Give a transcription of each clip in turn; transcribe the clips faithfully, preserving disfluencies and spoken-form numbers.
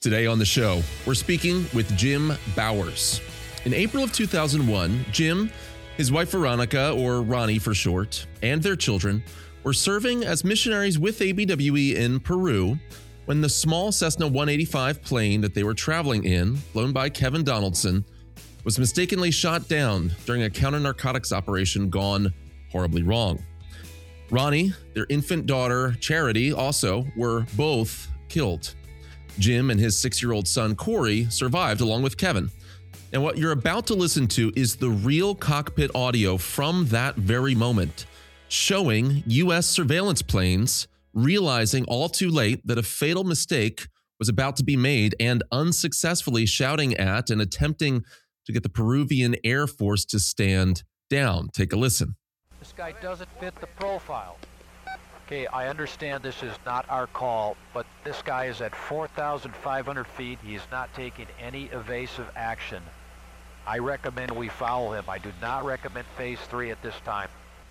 Today on the show, we're speaking with Jim Bowers. In April of two thousand one, Jim, his wife Veronica, or Ronnie for short, and their children were serving as missionaries with A B W E in Peru when the small Cessna one eighty-five plane that they were traveling in, flown by Kevin Donaldson, was mistakenly shot down during a counter-narcotics operation gone horribly wrong. Ronnie, their infant daughter, Charity, also were both killed. Jim and his six-year-old son, Corey, survived along with Kevin. And what you're about to listen to is the real cockpit audio from that very moment, showing U S surveillance planes realizing all too late that a fatal mistake was about to be made and unsuccessfully shouting at and attempting to get the Peruvian Air Force to stand down. Take a listen. This guy doesn't fit the profile. Okay, I understand this is not our call, but this guy is at four thousand five hundred feet. He is not taking any evasive action. I recommend we follow him. I do not recommend phase three at this time.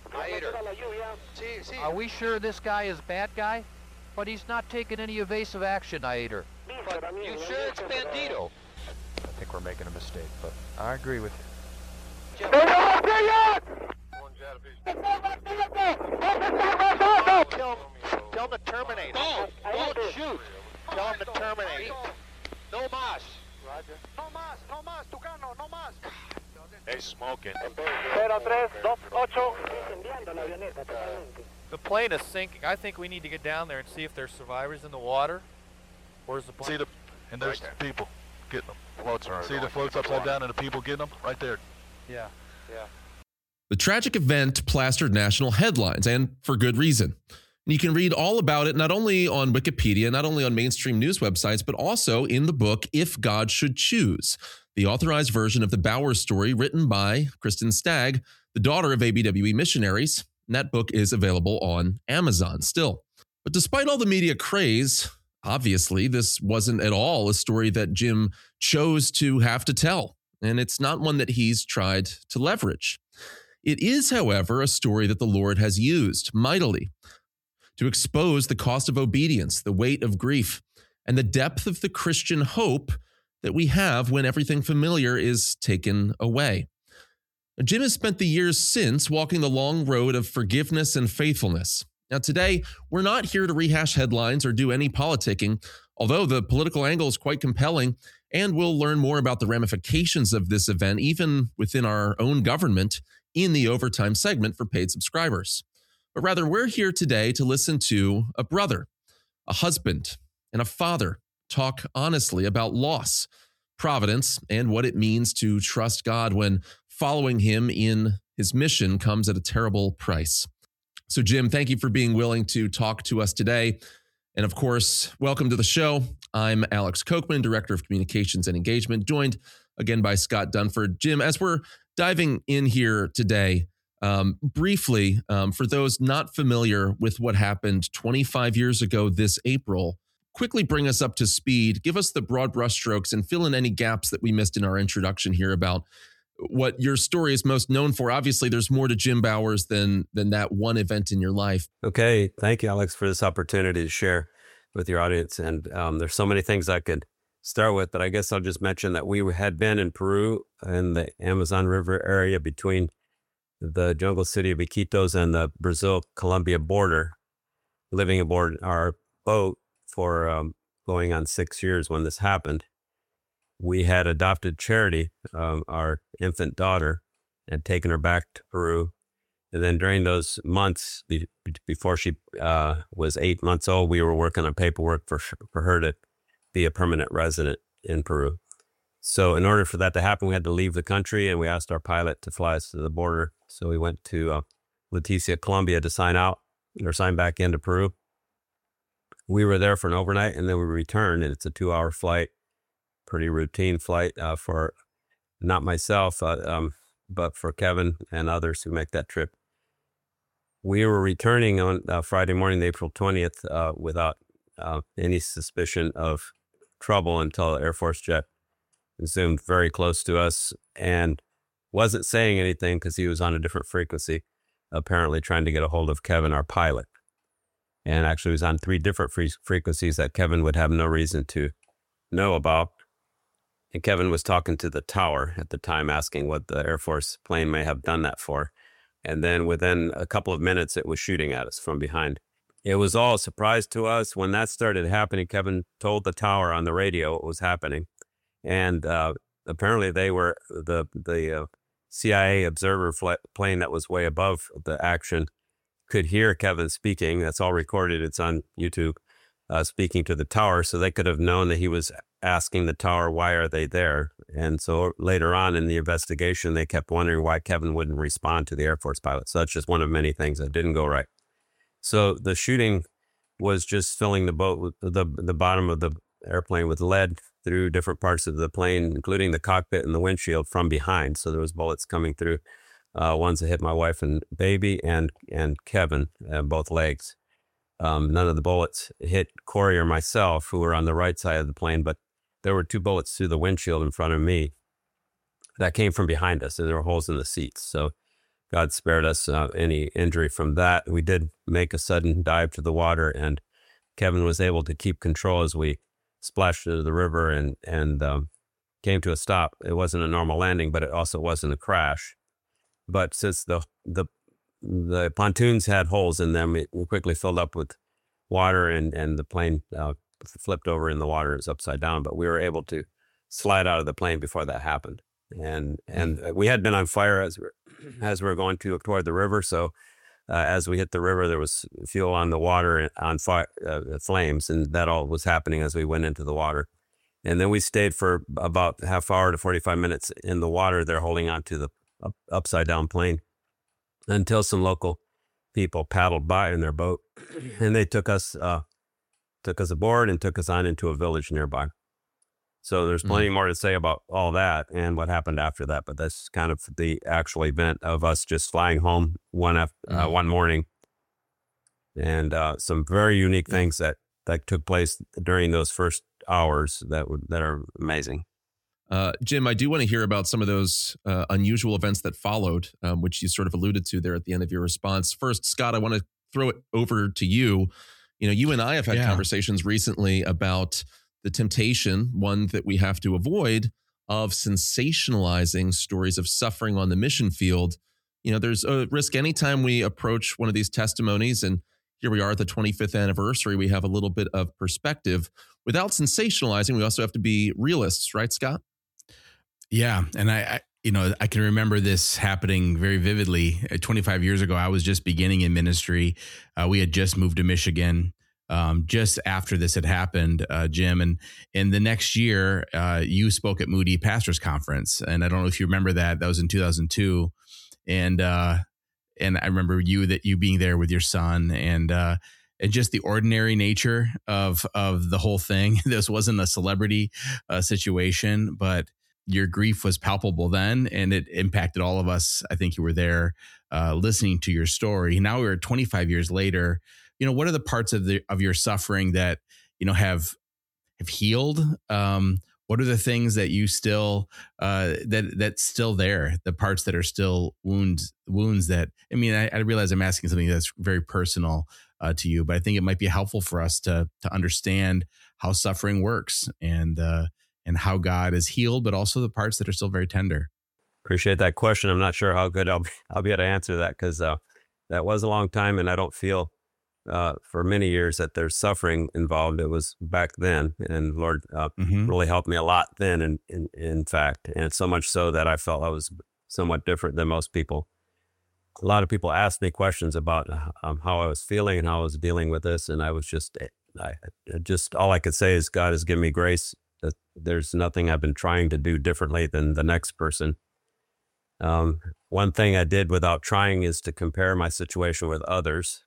Are we sure this guy is a bad guy? But he's not taking any evasive action, Aitor. But you sure it's Bandito? I think we're making a mistake, but I agree with you. Tell him, tell him to terminate. No, don't shoot. Tell him to terminate. No mas. Roger. No mas, no mas, Tucano, no mas. He's smoking. The plane is sinking. I think we need to get down there and see if there's survivors in the water. Where's the plane? See the, and there's right people getting them. Floats are See the floats upside down and the people getting them? Right there. Yeah, yeah. The tragic event plastered national headlines, and for good reason. And you can read all about it not only on Wikipedia, not only on mainstream news websites, but also in the book If God Should Choose, the authorized version of the Bowers story written by Kristen Stagg, the daughter of A B W E missionaries. And that book is available on Amazon still. But despite all the media craze, obviously this wasn't at all a story that Jim chose to have to tell. And it's not one that he's tried to leverage. It is, however, a story that the Lord has used mightily to expose the cost of obedience, the weight of grief, and the depth of the Christian hope that we have when everything familiar is taken away. Jim has spent the years since walking the long road of forgiveness and faithfulness. Now, today, we're not here to rehash headlines or do any politicking, although the political angle is quite compelling, and we'll learn more about the ramifications of this event, even within our own government, in the Overtime segment for paid subscribers. But rather, we're here today to listen to a brother, a husband, and a father talk honestly about loss, providence, and what it means to trust God when following him in his mission comes at a terrible price. So, Jim, thank you for being willing to talk to us today. And of course, welcome to the show. I'm Alex Kochman, Director of Communications and Engagement, joined again by Scott Dunford. Jim, as we're diving in here today, um, briefly, um, for those not familiar with what happened twenty-five years ago this April, quickly bring us up to speed, give us the broad brushstrokes, and fill in any gaps that we missed in our introduction here about what your story is most known for. Obviously, there's more to Jim Bowers than than that one event in your life. Okay. Thank you, Alex, for this opportunity to share with your audience. And um, there's so many things I could start with, but I guess I'll just mention that we had been in Peru in the Amazon River area between the jungle city of Iquitos and the Brazil-Colombia border, living aboard our boat for um, going on six years when this happened. We had adopted Charity, um, our infant daughter, and taken her back to Peru. And then during those months, be, before she uh, was eight months old, we were working on paperwork for for her to be a permanent resident in Peru. So in order for that to happen, we had to leave the country, and we asked our pilot to fly us to the border. So we went to uh, Leticia, Colombia to sign out or sign back into Peru. We were there for an overnight, and then we returned, and it's a two-hour flight, pretty routine flight uh, for not myself, uh, um, but for Kevin and others who make that trip. We were returning on uh, Friday morning, April twentieth, uh, without uh, any suspicion of trouble until an Air Force jet zoomed very close to us and wasn't saying anything because he was on a different frequency, apparently trying to get a hold of Kevin, our pilot. And actually was on three different free frequencies that Kevin would have no reason to know about. And Kevin was talking to the tower at the time, asking what the Air Force plane may have done that for. And then within a couple of minutes, it was shooting at us from behind. It was all a surprise to us. When that started happening, Kevin told the tower on the radio what was happening. And uh, apparently they were, the, the uh, C I A observer fl- plane that was way above the action could hear Kevin speaking. That's all recorded. It's on YouTube, uh, speaking to the tower. So they could have known that he was asking the tower, why are they there? And so later on in the investigation, they kept wondering why Kevin wouldn't respond to the Air Force pilot. So that's just one of many things that didn't go right. So the shooting was just filling the boat with the, the bottom of the airplane with lead through different parts of the plane, including the cockpit and the windshield from behind. So there was bullets coming through, uh, ones that hit my wife and baby and, and Kevin, uh, both legs. Um, none of the bullets hit Corey or myself, who were on the right side of the plane, but there were two bullets through the windshield in front of me that came from behind us, and there were holes in the seats. So God spared us uh, any injury from that. We did make a sudden dive to the water, and Kevin was able to keep control as we splashed into the river and and um, came to a stop. It wasn't a normal landing, but it also wasn't a crash. But since the the the pontoons had holes in them, it quickly filled up with water, and and the plane uh, flipped over in the water. It was upside down, but we were able to slide out of the plane before that happened. And and we had been on fire as we were, as we were going to toward the river. So uh, as we hit the river, there was fuel on the water, on fire, uh, flames, and that all was happening as we went into the water. And then we stayed for about half hour to forty-five minutes in the water there, holding on to the up, upside down plane, until some local people paddled by in their boat, and they took us uh, took us aboard and took us on into a village nearby. So there's plenty mm. more to say about all that and what happened after that, but that's kind of the actual event of us just flying home one after, mm. uh, one morning, and uh, some very unique things that, that took place during those first hours that would, that are amazing. Uh, Jim, I do want to hear about some of those uh, unusual events that followed, um, which you sort of alluded to there at the end of your response. First, Scott, I want to throw it over to you. You know, you and I have had yeah. conversations recently about the temptation, one that we have to avoid, of sensationalizing stories of suffering on the mission field. You know, there's a risk anytime we approach one of these testimonies, and here we are at the twenty-fifth anniversary, we have a little bit of perspective. Without sensationalizing, we also have to be realists, right, Scott? Yeah. And I, I you know, I can remember this happening very vividly. twenty-five years ago, I was just beginning in ministry. Uh, we had just moved to Michigan. Um, just after this had happened, uh, Jim, and and the next year, uh, you spoke at Moody Pastors Conference, and I don't know if you remember that. That was in two thousand two, and uh, and I remember you that you being there with your son, and uh, and just the ordinary nature of of the whole thing. This wasn't a celebrity uh, situation, but your grief was palpable then, and it impacted all of us. I think you were there uh, listening to your story. Now we're twenty-five years later. You know, what are the parts of the of your suffering that, you know, have have healed? Um, what are the things that you still uh, that that's still there? The parts that are still wounds wounds that I mean, I, I realize I'm asking something that's very personal uh, to you, but I think it might be helpful for us to to understand how suffering works and uh, and how God is healed, but also the parts that are still very tender. Appreciate that question. I'm not sure how good I'll be, I'll be able to answer that because uh, that was a long time, and I don't feel. Uh, for many years that there's suffering involved. It was back then, and Lord uh, mm-hmm. really helped me a lot then, in, in, in fact, and so much so that I felt I was somewhat different than most people. A lot of people asked me questions about um, how I was feeling and how I was dealing with this, and I was just, I just all I could say is God has given me grace. That there's nothing I've been trying to do differently than the next person. Um, one thing I did without trying is to compare my situation with others.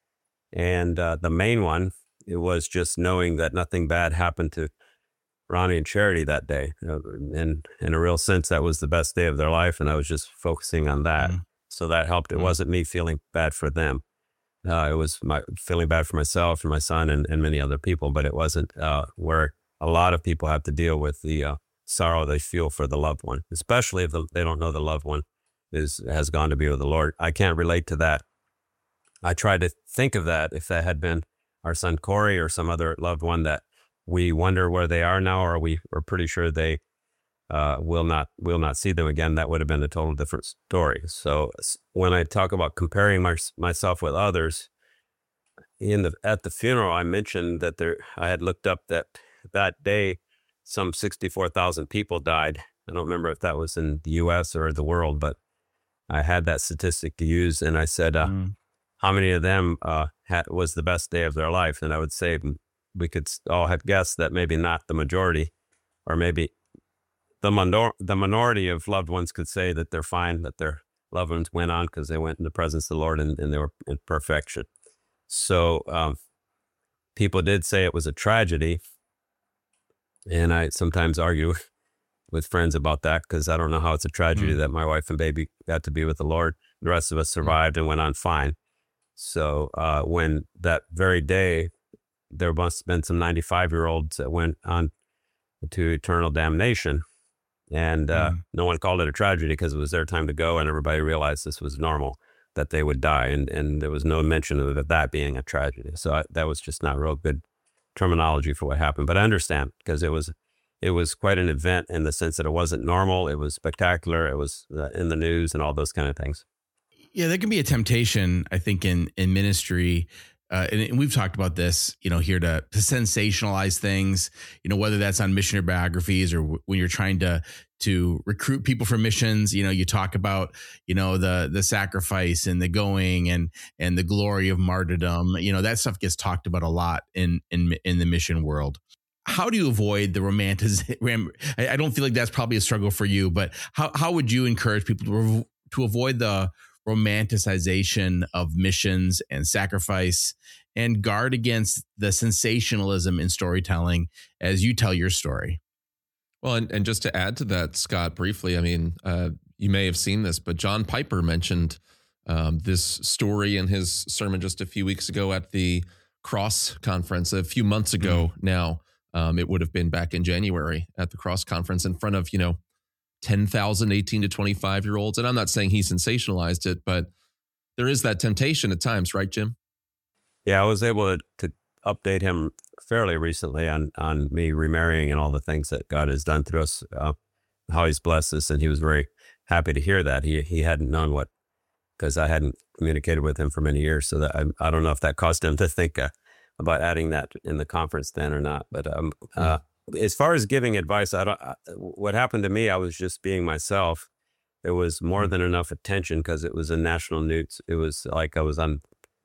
And uh, the main one, it was just knowing that nothing bad happened to Ronnie and Charity that day. And in a real sense, that was the best day of their life. And I was just focusing on that. Mm. So that helped. It mm. wasn't me feeling bad for them. Uh, it was my feeling bad for myself and my son and, and many other people. But it wasn't uh, where a lot of people have to deal with the uh, sorrow they feel for the loved one, especially if the, they don't know the loved one is has gone to be with the Lord. I can't relate to that. I tried to think of that if that had been our son Corey or some other loved one that we wonder where they are now, or we are pretty sure they uh, will not will not see them again. That would have been a total different story. So when I talk about comparing my, myself with others, in the at the funeral, I mentioned that there I had looked up that that day some sixty-four thousand people died. I don't remember if that was in the U S or the world, but I had that statistic to use, and I said, uh, mm. how many of them uh, had, was the best day of their life? And I would say we could all have guessed that maybe not the majority, or maybe the minor- the minority of loved ones could say that they're fine, that their loved ones went on because they went in the presence of the Lord and, and they were in perfection. So um, people did say it was a tragedy, and I sometimes argue with friends about that because I don't know how it's a tragedy mm. that my wife and baby got to be with the Lord. The rest of us survived mm. and went on fine. So uh, when that very day, there must have been some ninety-five-year-olds that went on to eternal damnation, and uh, mm. no one called it a tragedy because it was their time to go, and everybody realized this was normal, that they would die, and, and there was no mention of that being a tragedy. So I, that was just not real good terminology for what happened. But I understand, because it was it was quite an event in the sense that it wasn't normal, it was spectacular, it was uh, in the news and all those kind of things. Yeah, there can be a temptation, I think, in in ministry. Uh, and, and we've talked about this, you know, here to, to sensationalize things, you know, whether that's on missionary biographies or w- when you're trying to to recruit people for missions. You know, you talk about, you know, the the sacrifice and the going and and the glory of martyrdom. You know, that stuff gets talked about a lot in in in the mission world. How do you avoid the romanticism? I don't feel like that's probably a struggle for you, but how how would you encourage people to to avoid the romanticization of missions and sacrifice, and guard against the sensationalism in storytelling as you tell your story? Well, and, and just to add to that, Scott, briefly, I mean, uh, you may have seen this, but John Piper mentioned um, this story in his sermon just a few weeks ago at the Cross Conference, a few months ago mm-hmm. now. Um, it would have been back in January at the Cross Conference in front of, you know, ten thousand eighteen to twenty-five year olds. And I'm not saying he sensationalized it, but there is that temptation at times, right, Jim? Yeah, I was able to, to update him fairly recently on, on me remarrying and all the things that God has done through us, uh, how he's blessed us. And he was very happy to hear that. He he hadn't known what, because I hadn't communicated with him for many years. So that I, I don't know if that caused him to think uh, about adding that in the conference then or not. But um, uh, as far as giving advice, I don't. I, what happened to me, I was just being myself. There was more than enough attention because it was in national news. It was like I was on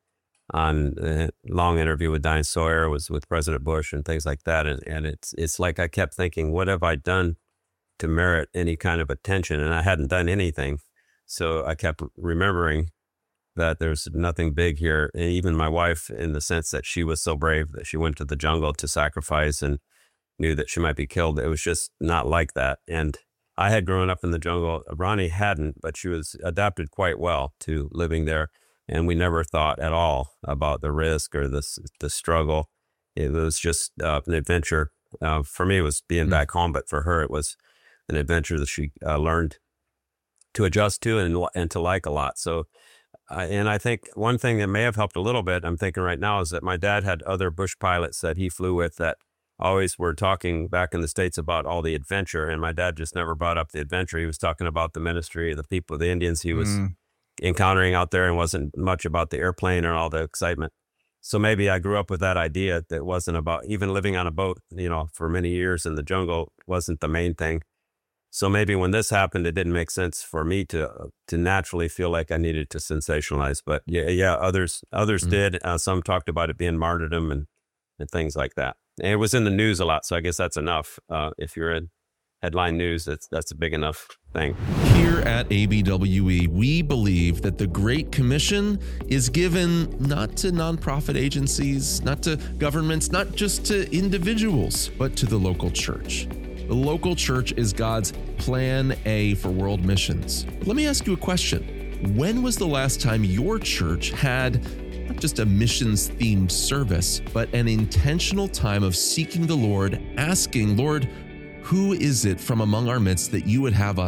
on a long interview with Diane Sawyer, was with President Bush and things like that. And and it's it's like I kept thinking, what have I done to merit any kind of attention? And I hadn't done anything. So I kept remembering that there's nothing big here. And even my wife, in the sense that she was so brave that she went to the jungle to sacrifice and knew that she might be killed. It was just not like that. And I had grown up in the jungle. Ronnie hadn't, but she was adapted quite well to living there. And we never thought at all about the risk or the, the struggle. It was just uh, an adventure. Uh, for me, it was being mm-hmm. back home, but for her, it was an adventure that she uh, learned to adjust to and, and to like a lot. So, uh, and I think one thing that may have helped a little bit, I'm thinking right now, is that my dad had other bush pilots that he flew with that always were talking back in the States about all the adventure. And my dad just never brought up the adventure. He was talking about the ministry, the people, the Indians he was mm. encountering out there, and wasn't much about the airplane or all the excitement. So maybe I grew up with that idea that wasn't about even living on a boat, you know, for many years in the jungle wasn't the main thing. So maybe when this happened, it didn't make sense for me to uh, to naturally feel like I needed to sensationalize. But yeah, yeah, others others mm. did. Uh, some talked about it being martyrdom and, and things like that. And it was in the news a lot, so I guess that's enough. Uh, if you're in headline news, that's that's a big enough thing. Here at A B W E, we believe that the Great Commission is given not to nonprofit agencies, not to governments, not just to individuals, but to the local church. The local church is God's plan A for world missions. Let me ask you a question. When was the last time your church had not just a missions-themed service, but an intentional time of seeking the Lord, asking, Lord, who is it from among our midst that you would have us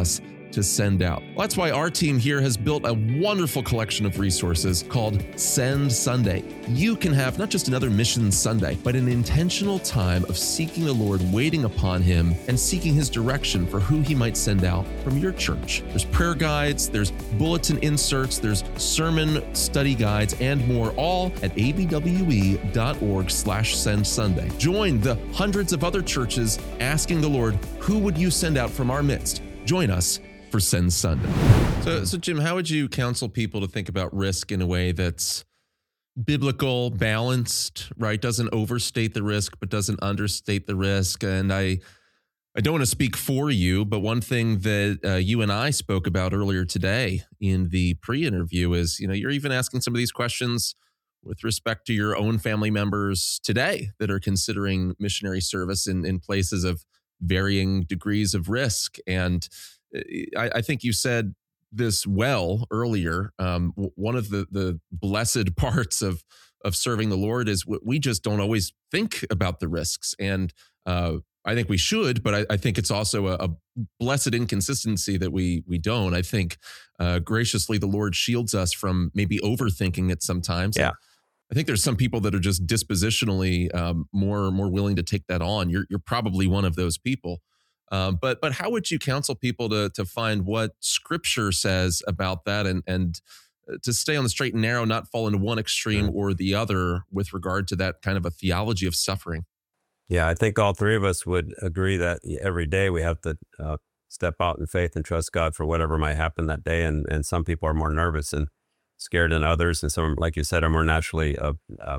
to send out. Well, that's why our team here has built a wonderful collection of resources called Send Sunday. You can have not just another Mission Sunday, but an intentional time of seeking the Lord, waiting upon Him, and seeking His direction for who He might send out from your church. There's prayer guides, there's bulletin inserts, there's sermon study guides, and more, all at a b w e dot org slash send sunday. Join the hundreds of other churches asking the Lord, who would you send out from our midst? Join us for Send Sunday. So, so Jim, how would you counsel people to think about risk in a way that's biblical, balanced, right? Doesn't overstate the risk, but doesn't understate the risk. And I, I don't want to speak for you, but one thing that uh, you and I spoke about earlier today in the pre-interview is, you know, you're even asking some of these questions with respect to your own family members today that are considering missionary service in, in places of varying degrees of risk. And I, I think you said this well earlier. Um, one of the the blessed parts of of serving the Lord is we just don't always think about the risks, and uh, I think we should. But I, I think it's also a, a blessed inconsistency that we we don't. I think uh, graciously the Lord shields us from maybe overthinking it sometimes. Yeah. I think there's some people that are just dispositionally um, more more willing to take that on. You're you're probably one of those people. Um, but but how would you counsel people to to find what Scripture says about that, and and to stay on the straight and narrow, not fall into one extreme or the other with regard to that kind of a theology of suffering? Yeah, I think all three of us would agree that every day we have to uh, step out in faith and trust God for whatever might happen that day. And and some people are more nervous and scared than others, and some, like you said, are more naturally uh, uh,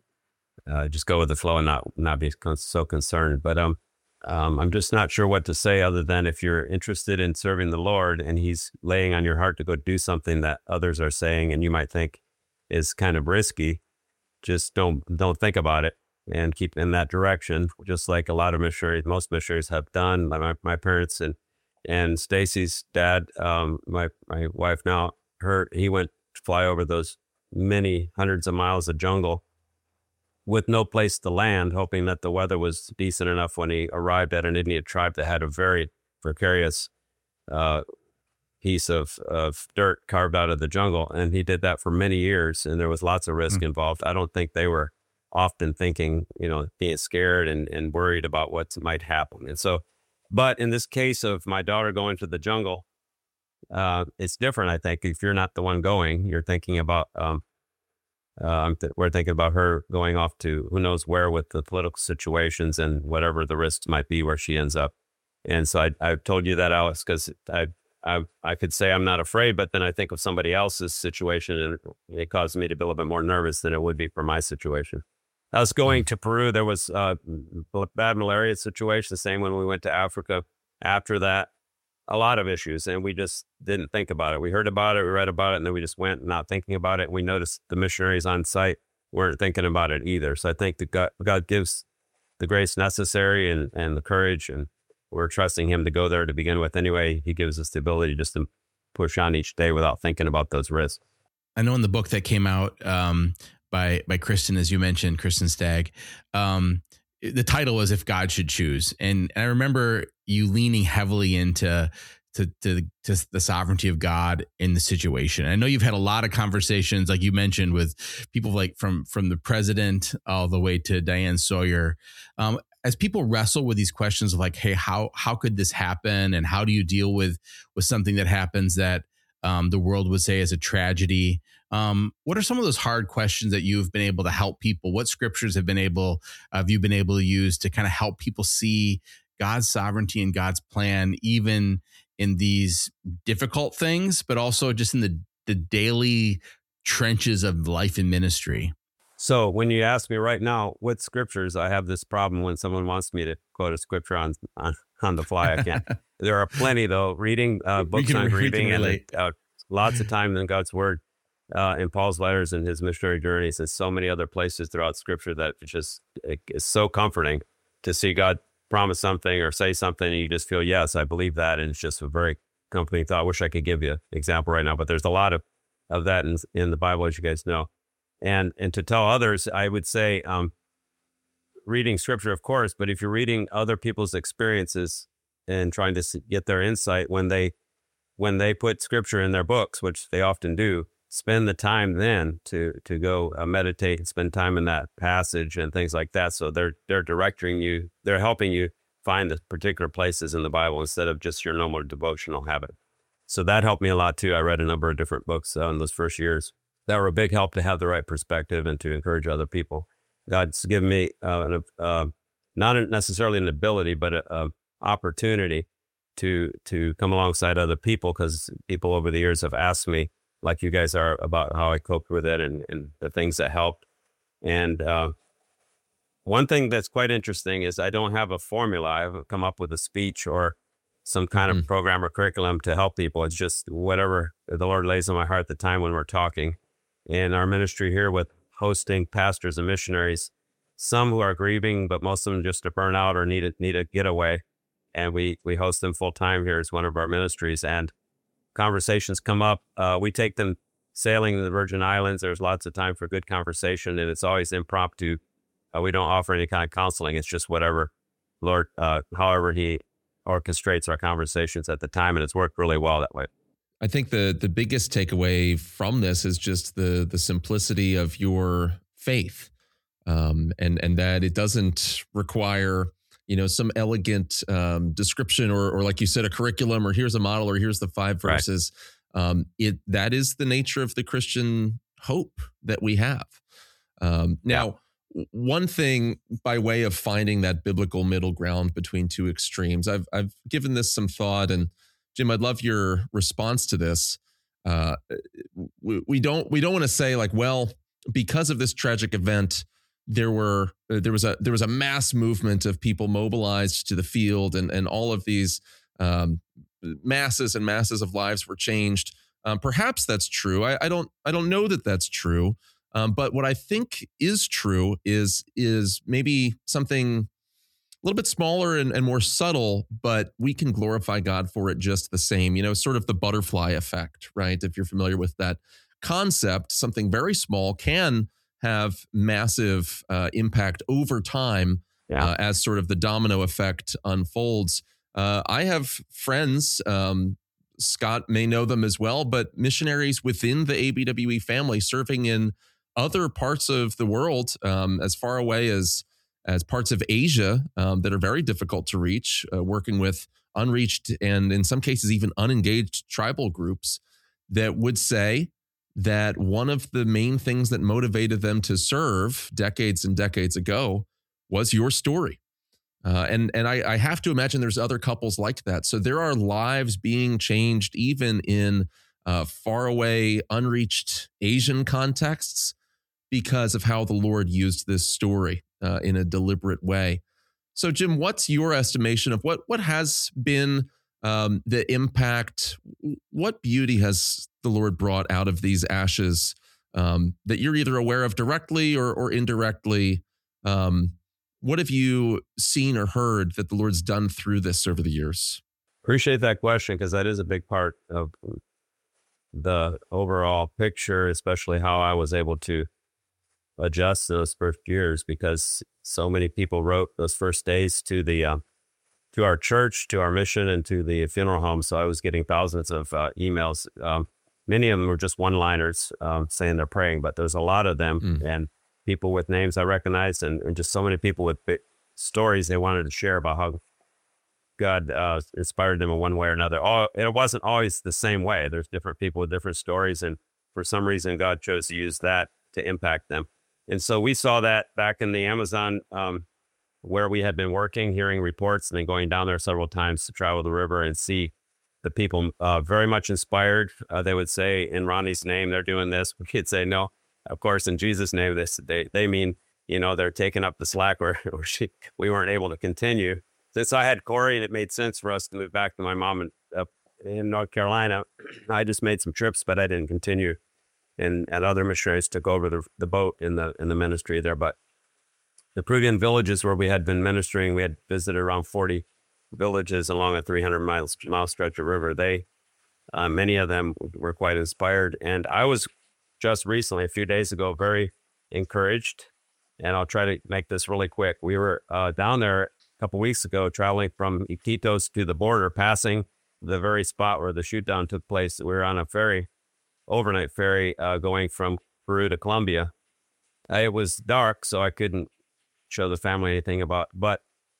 uh, just go with the flow and not not be con- so concerned. But um. Um, I'm just not sure what to say other than if you're interested in serving the Lord and He's laying on your heart to go do something that others are saying and you might think is kind of risky, just don't don't think about it and keep in that direction. Just like a lot of missionaries, most missionaries have done. Like my, my parents and and Stacy's dad, um, my my wife now, her he went to fly over those many hundreds of miles of jungle with no place to land, hoping that the weather was decent enough when he arrived at an Indian tribe that had a very precarious uh, piece of, of dirt carved out of the jungle. And he did that for many years, and there was lots of risk mm-hmm. involved. I don't think they were often thinking, you know, being scared and, and worried about what might happen. And so, but in this case of my daughter going to the jungle, uh, it's different, I think. If you're not the one going, you're thinking about... Um, Um, th- we're thinking about her going off to who knows where with the political situations and whatever the risks might be where she ends up. And so I, I've told you that, Alex, because I, I I could say I'm not afraid, but then I think of somebody else's situation and it caused me to be a little bit more nervous than it would be for my situation. I was going to Peru. There was a bad malaria situation, the same when we went to Africa. After that, a lot of issues, and we just didn't think about it. We heard about it, we read about it, and then we just went not thinking about it. We noticed the missionaries on site weren't thinking about it either. So I think that God, God gives the grace necessary and, and the courage, and we're trusting Him to go there to begin with. Anyway, He gives us the ability just to push on each day without thinking about those risks. I know in the book that came out um, by by Kristen, as you mentioned, Kristen Stagg, um, the title was "If God Should Choose," and I remember you leaning heavily into to, to to the sovereignty of God in the situation. I know you've had a lot of conversations, like you mentioned, with people like from from the president all the way to Diane Sawyer. Um, as people wrestle with these questions of like, hey, how how could this happen, and how do you deal with with something that happens that um, the world would say is a tragedy? Um, what are some of those hard questions that you've been able to help people? What scriptures have been able have you been able to use to kind of help people see God's sovereignty and God's plan, even in these difficult things, but also just in the the daily trenches of life and ministry? So when you ask me right now what scriptures, I have this problem when someone wants me to quote a scripture on on, on the fly. I can't. There are plenty though. Reading uh, books can, I'm reading and relate. uh, lots of time in God's Word, uh, in Paul's letters and his missionary journeys, and so many other places throughout Scripture that it just it, it's so comforting to see God promise something or say something, and you just feel, yes, I believe that, and it's just a very comforting thought. I wish I could give you an example right now, but there's a lot of of that in in the Bible, as you guys know. And and to tell others, I would say, um, reading Scripture, of course, but if you're reading other people's experiences and trying to get their insight when they when they put scripture in their books, which they often do, spend the time then to to go uh, meditate and spend time in that passage and things like that. So they're they're directing you, they're helping you find the particular places in the Bible instead of just your normal devotional habit. So that helped me a lot too. I read a number of different books uh, in those first years that were a big help to have the right perspective and to encourage other people. God's given me uh, an, uh, not necessarily an ability, but a, a opportunity to to come alongside other people, because people over the years have asked me, like you guys are, about how I coped with it and, and the things that helped. And uh, one thing that's quite interesting is I don't have a formula. I haven't come up with a speech or some kind of mm. program or curriculum to help people. It's just whatever the Lord lays on my heart at the time when we're talking. In our ministry here with hosting pastors and missionaries, some who are grieving, but most of them just to burn out or need a, need a getaway. And we, we host them full time here as one of our ministries. And conversations come up. Uh, we take them sailing to the Virgin Islands. There's lots of time for good conversation, and it's always impromptu. Uh, we don't offer any kind of counseling. It's just whatever Lord, uh, however he orchestrates our conversations at the time. And it's worked really well that way. I think the the biggest takeaway from this is just the the simplicity of your faith, um, and and that it doesn't require, you know, some elegant um, description or or like you said, a curriculum, or here's a model, or here's the five verses. Right. Um, it that is the nature of the Christian hope that we have. Um, now, yeah. One thing by way of finding that biblical middle ground between two extremes, I've I've given this some thought, and Jim, I'd love your response to this. Uh, we, we don't we don't want to say like, well, because of this tragic event, there were uh, there was a there was a mass movement of people mobilized to the field, and and all of these um, masses and masses of lives were changed. Um, perhaps that's true. I, I don't I don't know that that's true. Um, but what I think is true is is maybe something a little bit smaller and, and more subtle, but we can glorify God for it just the same. You know, sort of the butterfly effect, right? If you're familiar with that concept, something very small can have massive uh, impact over time yeah. uh, as sort of the domino effect unfolds. Uh, I have friends, um, Scott may know them as well, but missionaries within the A B W E family serving in other parts of the world, um, as far away as as parts of Asia um, that are very difficult to reach, uh, working with unreached and in some cases even unengaged tribal groups, that would say that one of the main things that motivated them to serve decades and decades ago was your story. Uh, and and I, I have to imagine there's other couples like that. So there are lives being changed even in uh, faraway, unreached Asian contexts because of how the Lord used this story uh, in a deliberate way. So, Jim, what's your estimation of what what has been um, the impact? What beauty has the Lord brought out of these ashes um, that you're either aware of directly or, or indirectly? Um, what have you seen or heard that the Lord's done through this over the years? Appreciate that question, because that is a big part of the overall picture, especially how I was able to adjust in those first years, because so many people wrote those first days to the uh, to our church, to our mission, and to the funeral home. So I was getting thousands of uh, emails. Um, many of them were just one-liners um, saying they're praying, but there's a lot of them, mm. and people with names I recognized, and, and just so many people with big stories they wanted to share about how God uh, inspired them in one way or another. All, it wasn't always the same way. There's different people with different stories, and for some reason, God chose to use that to impact them. And so we saw that back in the Amazon, um, where we had been working, hearing reports, and then going down there several times to travel the river and see the people uh, very much inspired. Uh, they would say, in Ronnie's name, they're doing this. We could say, no, of course, in Jesus' name, this they they mean, you know, they're taking up the slack, or, or she, we weren't able to continue. Since I had Corey and it made sense for us to move back to my mom in, up in North Carolina, I just made some trips, but I didn't continue. And, and other missionaries took over the, the boat in the in the ministry there. But the Peruvian villages where we had been ministering, we had visited around forty villages along a three hundred mile, mile stretch of river. They, uh, many of them were quite inspired. And I was just recently, a few days ago, very encouraged. And I'll try to make this really quick. We were uh, down there a couple weeks ago, traveling from Iquitos to the border, passing the very spot where the shoot down took place. We were on a ferry, overnight ferry, uh, going from Peru to Colombia. Uh, it was dark, so I couldn't show the family anything about, but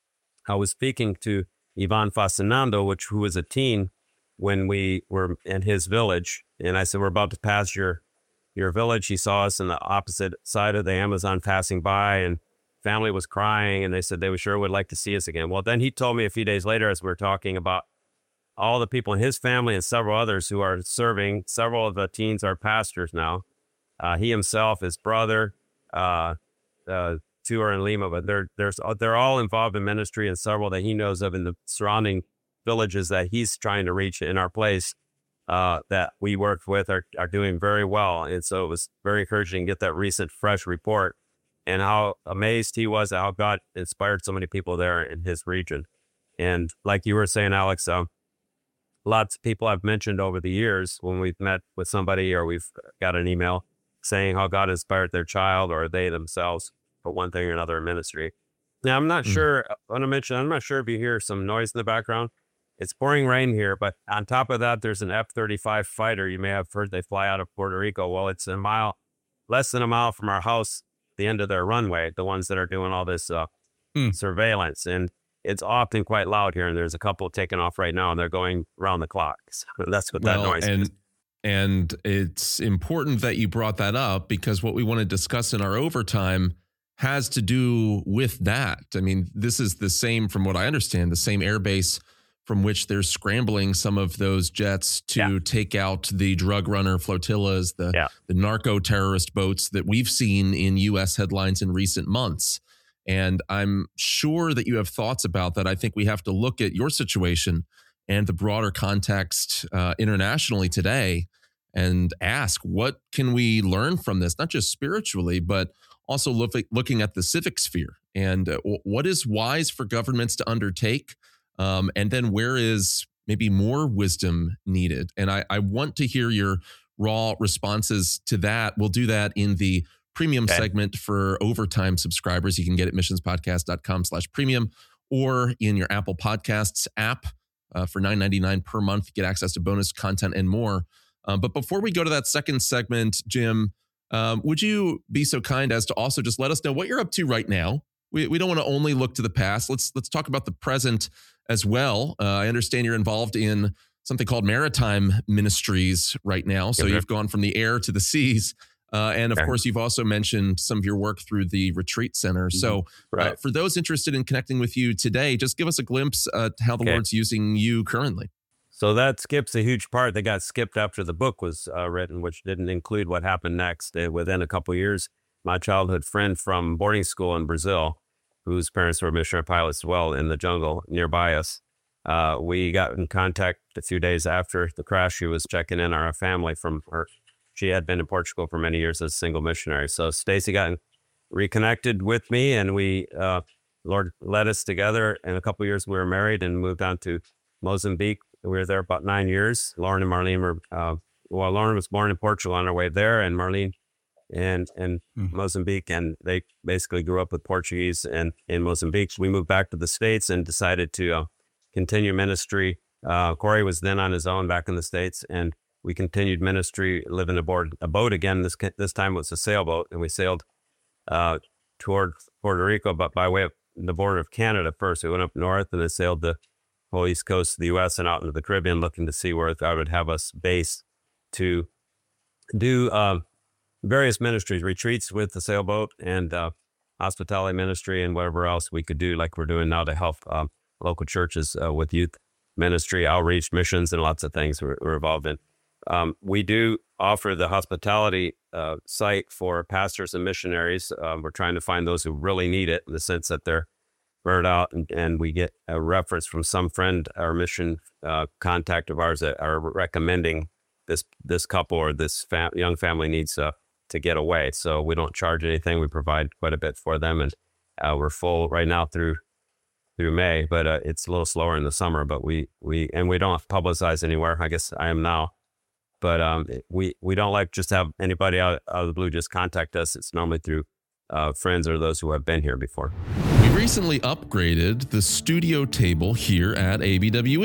I was speaking to Ivan Fascinando, which who was a teen when we were in his village. And I said, we're about to pass your, your village. He saw us on the opposite side of the Amazon passing by, and family was crying, and they said they were sure would like to see us again. Well, then he told me a few days later, as we were talking about all the people in his family and several others who are serving. Several of the teens are pastors now. Uh, he himself, his brother, uh, uh, two are in Lima, but they're, they're, they're all involved in ministry, and several that he knows of in the surrounding villages that he's trying to reach in our place uh, that we worked with are, are doing very well. And so it was very encouraging to get that recent fresh report and how amazed he was at how God inspired so many people there in his region. And like you were saying, Alex, um, lots of people I've mentioned over the years when we've met with somebody or we've got an email saying how God inspired their child or they themselves for one thing or another in ministry. Now, I'm not mm. sure, I want to mention, I'm not sure if you hear some noise in the background. It's pouring rain here, but on top of that, there's an F thirty-five fighter. You may have heard they fly out of Puerto Rico. Well, it's a mile, less than a mile from our house, the end of their runway, the ones that are doing all this uh, mm. surveillance. And it's often quite loud here, and there's a couple taking off right now, and they're going around the clock. So that's what that well, noise and, is. And it's important that you brought that up, because what we want to discuss in our overtime has to do with that. I mean, this is the same, from what I understand, the same airbase from which they're scrambling some of those jets to yeah. take out the drug runner flotillas, the, yeah. the narco terrorist boats that we've seen in U S headlines in recent months. And I'm sure that you have thoughts about that. I think we have to look at your situation and the broader context uh, internationally today and ask, what can we learn from this? Not just spiritually, but also look, looking at the civic sphere. And uh, what is wise for governments to undertake? Um, and then where is maybe more wisdom needed? And I, I want to hear your raw responses to that. We'll do that in the premium okay. segment for overtime subscribers. You can get it at missionspodcast.com slash premium or in your Apple Podcasts app uh, for nine ninety-nine per month. Get access to bonus content and more. Um, but before we go to that second segment, Jim, um, would you be so kind as to also just let us know what you're up to right now? We we don't want to only look to the past. Let's let's talk about the present as well. Uh, I understand you're involved in something called Maritime Ministries right now. So mm-hmm. you've gone from the air to the seas. Uh, and of yeah. course, you've also mentioned some of your work through the Retreat Center. Mm-hmm. So right. uh, for those interested in connecting with you today, just give us a glimpse at how the okay. Lord's using you currently. So that skips a huge part that got skipped after the book was uh, written, which didn't include what happened next. Uh, within a couple of years, my childhood friend from boarding school in Brazil, whose parents were missionary pilots as well in the jungle nearby us. Uh, we got in contact a few days after the crash. She was checking in on our family from her. She had been in Portugal for many years as a single missionary. So Stacy got reconnected with me, and we, uh, Lord led us together. In a couple of years, we were married and moved on to Mozambique. We were there about nine years. Lauren and Marlene were, uh, well, Lauren was born in Portugal on our way there, and Marlene in, in mm-hmm. Mozambique, and they basically grew up with Portuguese and in Mozambique. We moved back to the States and decided to uh, continue ministry. Uh, Corey was then on his own back in the States, and we continued ministry, living aboard a boat again. This this time it was a sailboat, and we sailed uh, toward Puerto Rico, but by way of the border of Canada first. We went up north and then sailed the whole east coast of the U S and out into the Caribbean, looking to see where God would have us base to do uh, various ministries, retreats with the sailboat, and uh, hospitality ministry, and whatever else we could do, like we're doing now to help um, local churches uh, with youth ministry, outreach, missions, and lots of things we're, we're involved in. Um, we do offer the hospitality uh, site for pastors and missionaries. Um, we're trying to find those who really need it, in the sense that they're burned out, and, and we get a reference from some friend or mission uh, contact of ours that are recommending this this couple or this fam- young family needs uh, to get away. So we don't charge anything. We provide quite a bit for them, and uh, we're full right now through through May, but uh, it's a little slower in the summer. But we we and we don't publicize anywhere. I guess I am now. But um, we, we don't like just have anybody out, out of the blue just contact us. It's normally through uh, friends or those who have been here before. We recently upgraded the studio table here at A B W E.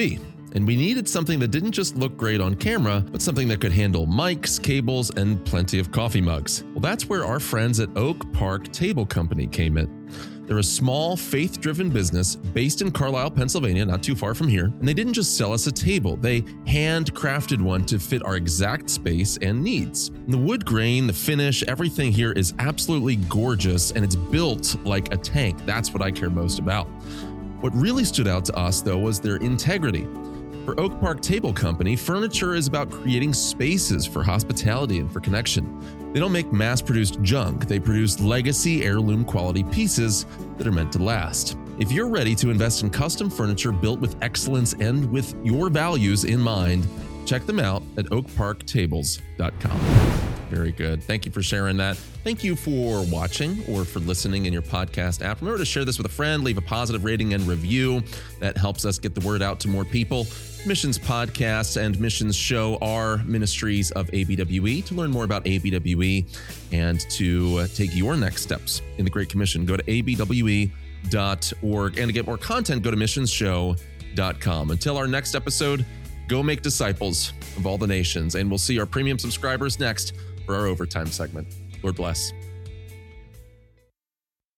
And we needed something that didn't just look great on camera, but something that could handle mics, cables, and plenty of coffee mugs. Well, that's where our friends at Oak Park Table Company came in. They're a small, faith-driven business based in Carlisle, Pennsylvania, not too far from here. And they didn't just sell us a table. They handcrafted one to fit our exact space and needs. And the wood grain, the finish, everything here is absolutely gorgeous, and it's built like a tank. That's what I care most about. What really stood out to us, though, was their integrity. For Oak Park Table Company, furniture is about creating spaces for hospitality and for connection. They don't make mass-produced junk. They produce legacy heirloom quality pieces that are meant to last. If you're ready to invest in custom furniture built with excellence and with your values in mind, check them out at oak park tables dot com. Very good. Thank you for sharing that. Thank you for watching or for listening in your podcast app. Remember to share this with a friend, leave a positive rating and review. That helps us get the word out to more people. Missions Podcasts and Missions Show are ministries of A B W E. To learn more about A B W E and to take your next steps in the Great Commission, go to A B W E dot org. And to get more content, go to missions show dot com. Until our next episode, go make disciples of all the nations. And we'll see our premium subscribers next for our overtime segment. Lord bless.